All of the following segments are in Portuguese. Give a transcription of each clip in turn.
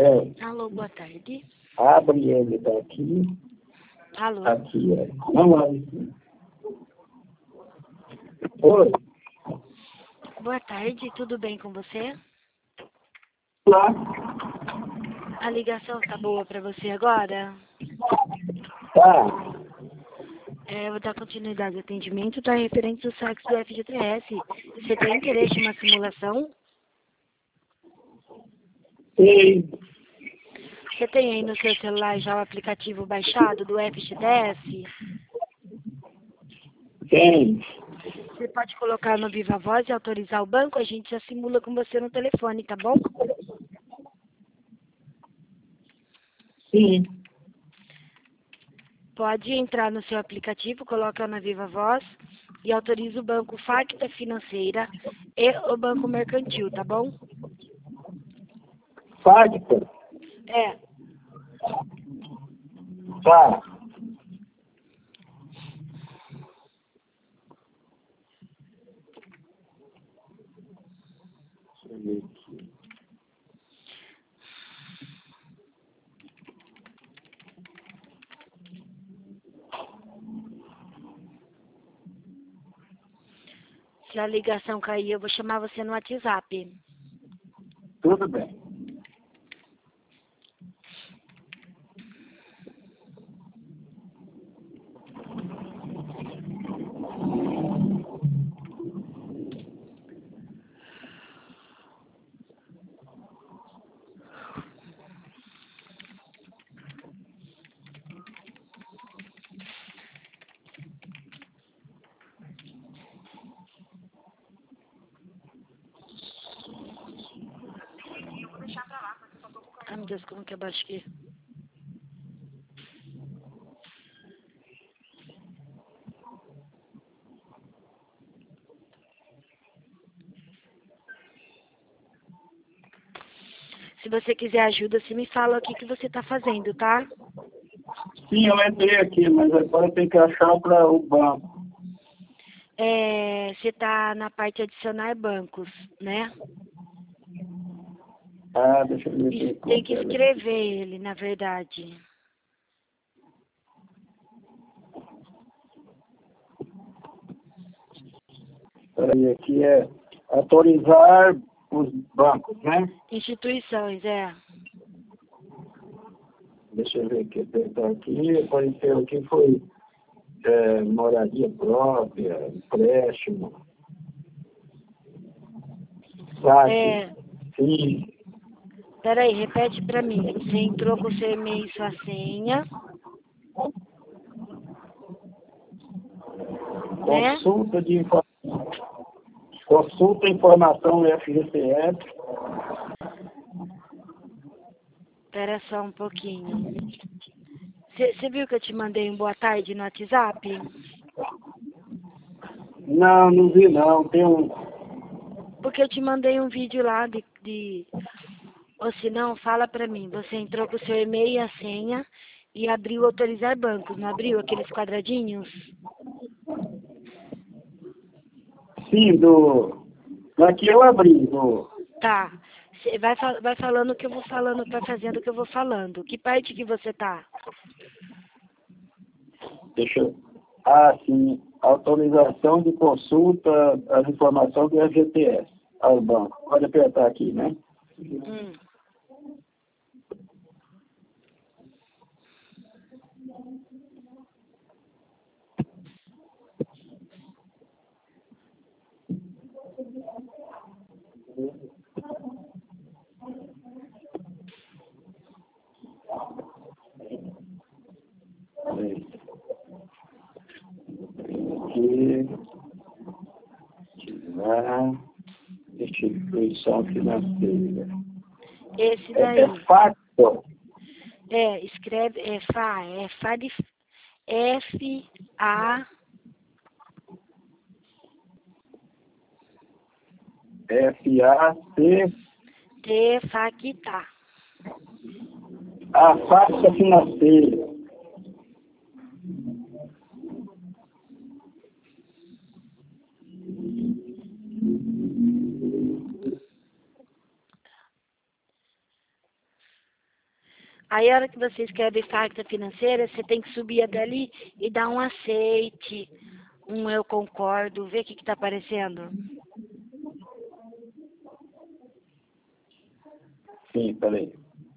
É, Alô, boa tarde. abre ele daqui. Alô. Aqui, é. Não abre. Oi. Boa tarde, tudo bem com você? Lá. A ligação tá boa pra você agora? Tá. Eu vou dar continuidade ao atendimento, tá referente ao saques do FGTS. Você tem interesse em uma simulação? Ei. Você tem aí no seu celular já o aplicativo baixado do FGTS? Tem. Você pode colocar no Viva Voz e autorizar o banco, a gente já simula com você no telefone, tá bom? Sim. Pode entrar no seu aplicativo, coloca na Viva Voz e autoriza o banco Facta Financeira e o Banco Mercantil, tá bom? Facta. É. Tá. Deixa eu ver aqui. Se a ligação cair, eu vou chamar você no WhatsApp. Tudo bem. Ai, meu Deus, como que eu baixo aqui? Se você quiser ajuda, você me fala o que você está fazendo, tá? Sim, eu entrei aqui, mas agora tem que achar para o banco. Você está na parte adicionar bancos, né? Ah, deixa eu ver E aqui. tem que escrever ele, na verdade. Peraí, aqui é autorizar os bancos, né? Instituições, é. Deixa eu ver aqui, apertar aqui, apareceu aqui, foi moradia própria, empréstimo, saque, sim, Peraí, repete pra mim. Você entrou com o seu e-mail e sua senha, né? consulta informação do FGTS. Espera só um pouquinho. Você viu que eu te mandei um boa tarde no WhatsApp? Não, não vi não, tem um... Porque eu te mandei um vídeo lá Ou se não, fala pra mim. Você entrou com o seu e-mail e a senha e abriu autorizar bancos, não abriu aqueles quadradinhos? Sim, daqui eu abri, Tá. Você vai falando o que eu vou falando, tá fazendo o que eu vou falando. Que parte que você tá? deixa eu... Ah, sim, autorização de consulta, as informações do FGTS ao banco. Pode apertar aqui, né? Hum. Aqui, ativar, instituição financeira. Esse daí. É facto. Escreve, Fá de F-A, F-A-C, T, Facta. a Facta Financeira. Aí, a hora que você escreve facta financeira, você tem que subir até ali e dar um aceite, um eu concordo, vê o que está aparecendo. Sim, peraí.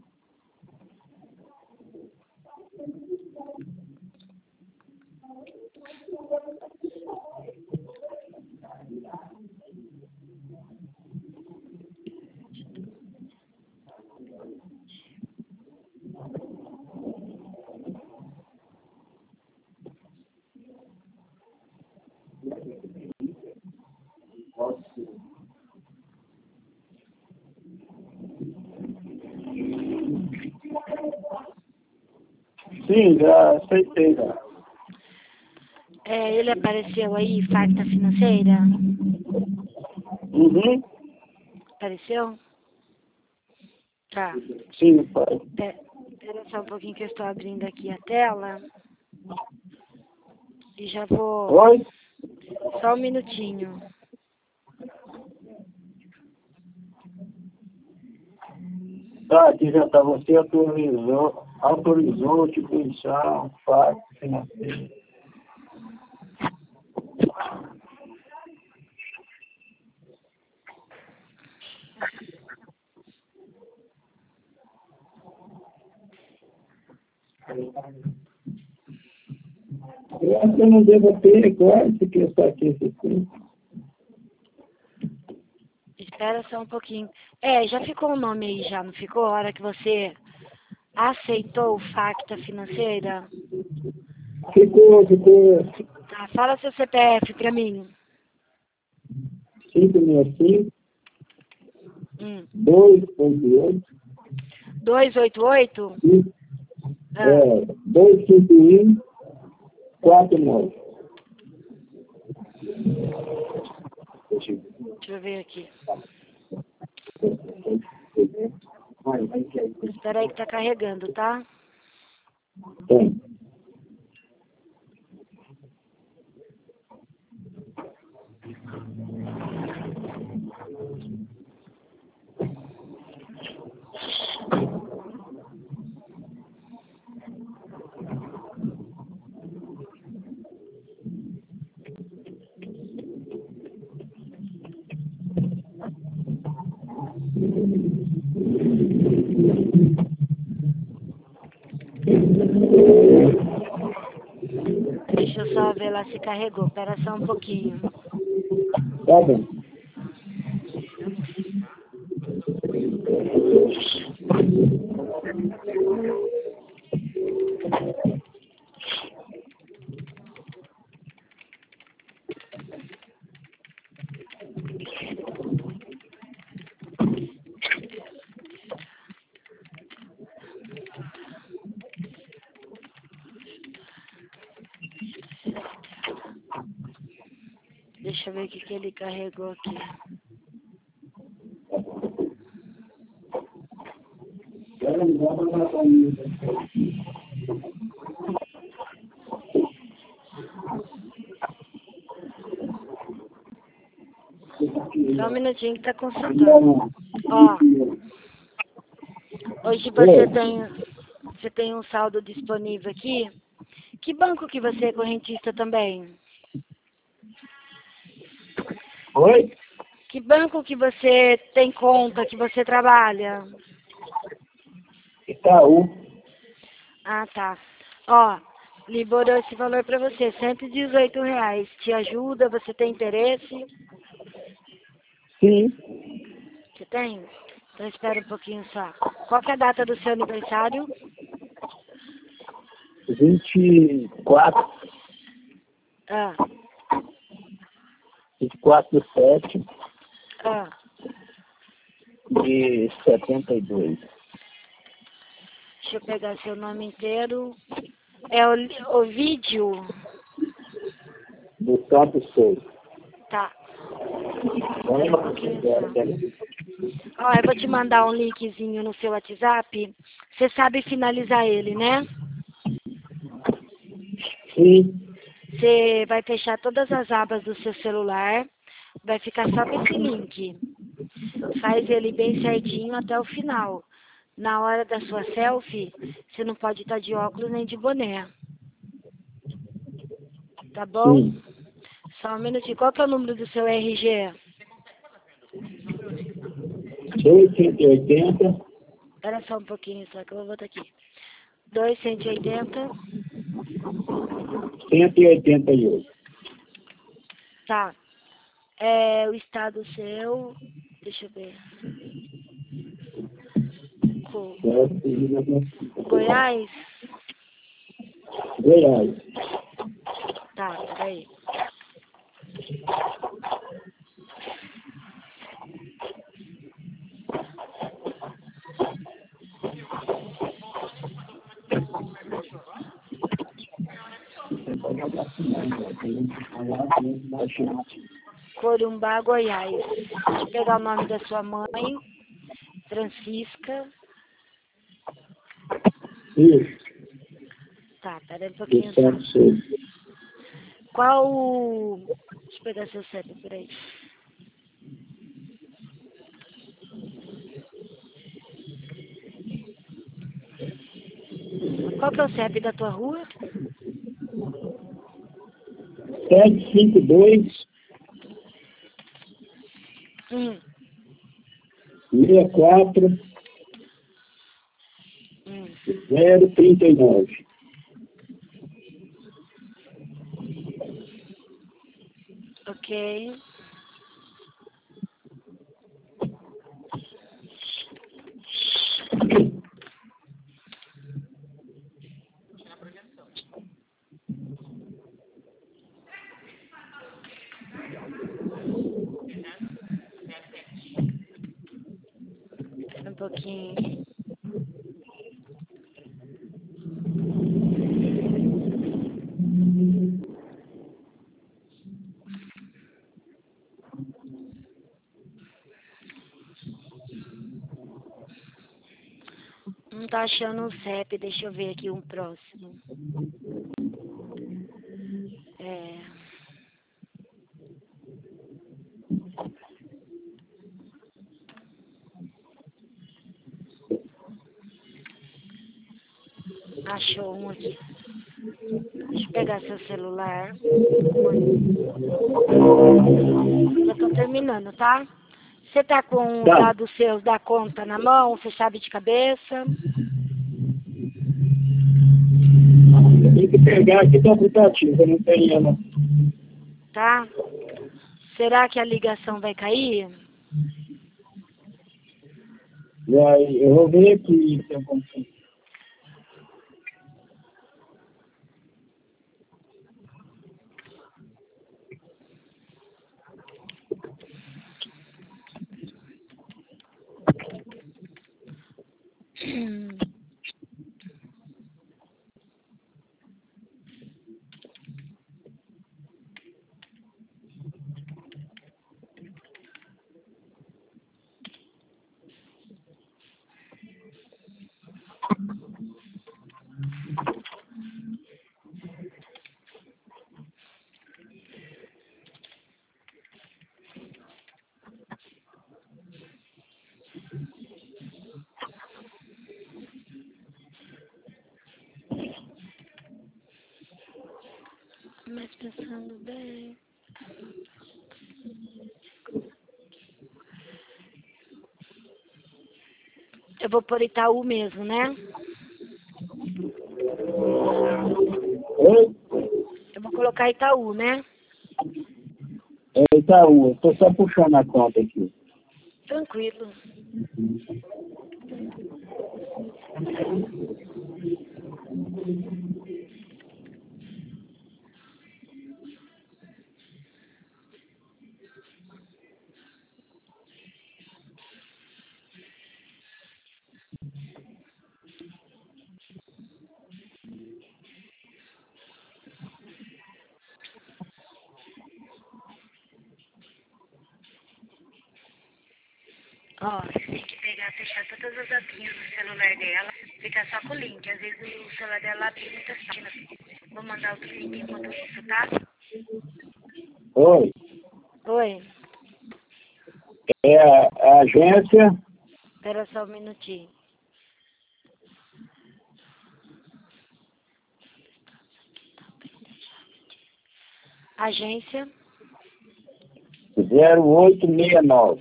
Sim, já aceitei já. Ele apareceu aí, facta financeira? Uhum. Apareceu? Tá. Sim, pai. Espera só um pouquinho que eu estou abrindo aqui a tela. E já vou... Oi? Só um minutinho. Tá, aqui já tá. Você autorizou distribuição, fato financeiro. Eu acho que eu não devo ter agora, porque eu só aqui esse tempo. Espera só um pouquinho. Já ficou o nome aí já, não ficou? A hora que você aceitou o facta financeira? Ficou Tá, fala seu CPF pra mim. 565, Hum. 288, 288? 251, 49. Deixa eu ver aqui. Espera aí que tá carregando, tá? Tem. Deixa eu só ver lá se carregou. Espera só um pouquinho. Tá bom. Deixa eu ver o que ele carregou aqui. Só um minutinho que tá consultando. Ó, hoje você tem um saldo disponível aqui. Que banco que você é correntista também? Oi? Que banco que você tem conta, que você trabalha? Itaú. Ah, tá. Ó, liberou esse valor para você, R$ 118. Te ajuda? Você tem interesse? Sim. Você tem? Então espera um pouquinho só. Qual que é a data do seu aniversário? 24. Ah, 24 de 7 ah. de 72. Deixa eu pegar seu nome inteiro. É o vídeo? Do Santo Souza. Tá. Espera um pouquinho só. Ó, eu vou te mandar um linkzinho no seu WhatsApp. Você sabe finalizar ele, né? Sim. Você vai fechar todas as abas do seu celular. Vai ficar só com esse link. Faz ele bem certinho até o final. Na hora da sua selfie, você não pode estar de óculos nem de boné. Tá bom? Sim. Só um minutinho. Qual que é o número do seu RG? 280. Espera só um pouquinho, só que eu vou botar aqui. 280. 188. Tá. O estado seu... Deixa eu ver. Goiás? Goiás. Tá, peraí. Corumbá, Goiás. Deixa eu pegar o nome da sua mãe. Francisca. Isso. Tá, peraí um pouquinho Do só. Sul. Qual o... Deixa eu pegar seu CEP, peraí. Qual que é o CEP da tua rua? 752 Hum, 64 hum. 039. Ok. Espera um pouquinho. Não tá achando o CEP, deixa eu ver aqui um próximo. Achou um aqui. Deixa eu pegar seu celular. Já tô terminando, tá? Você tá com os Tá. dados seus da conta na mão, você sabe de cabeça? Tem que pegar aqui do aplicativo, eu não tenho ela. Tá? Será que a ligação vai cair? Eu vou ver aqui se eu consigo. Mas pensando bem... Eu vou por Itaú mesmo, né? Oi? Eu vou colocar Itaú, né? É Itaú, eu tô só puxando a conta aqui. Tranquilo. Ó, você tem que pegar, fechar todas as apinhas do celular dela, ficar só com o link. Às vezes o celular dela abre muitas páginas. Vou mandar outro link enquanto isso, tá? Oi? Oi, É a agência espera só um minutinho. Agência 0869.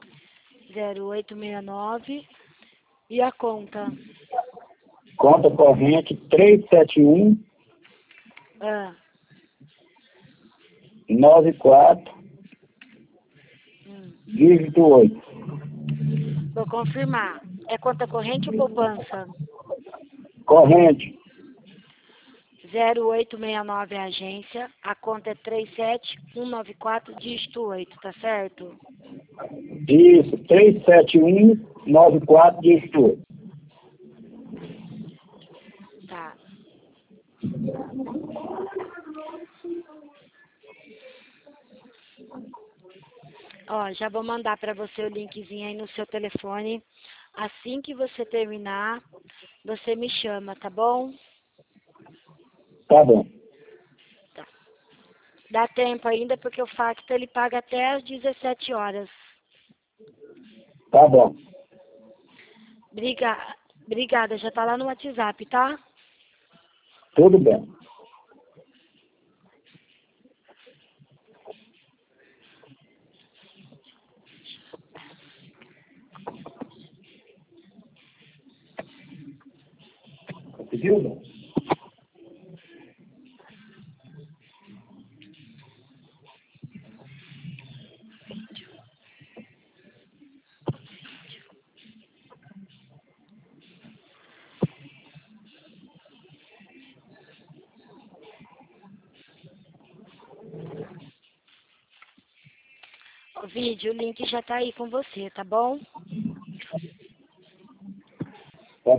0869. E a conta? Conta corrente 371 Ah. 94 dígito 8. Vou confirmar. É conta corrente ou poupança? Corrente. 0869 é a agência. A conta é 37194 dígito 8, tá certo? Isso, 37194 dígito 8. Tá. Ó, já vou mandar para você o linkzinho aí no seu telefone. Assim que você terminar, você me chama, tá bom? Tá bom. Tá. Dá tempo ainda porque o Facto ele paga até às 17 horas. Tá bom. Obrigada, já tá lá no WhatsApp, tá? Tudo bem. Conseguiu? O vídeo, o link já tá aí com você, tá bom?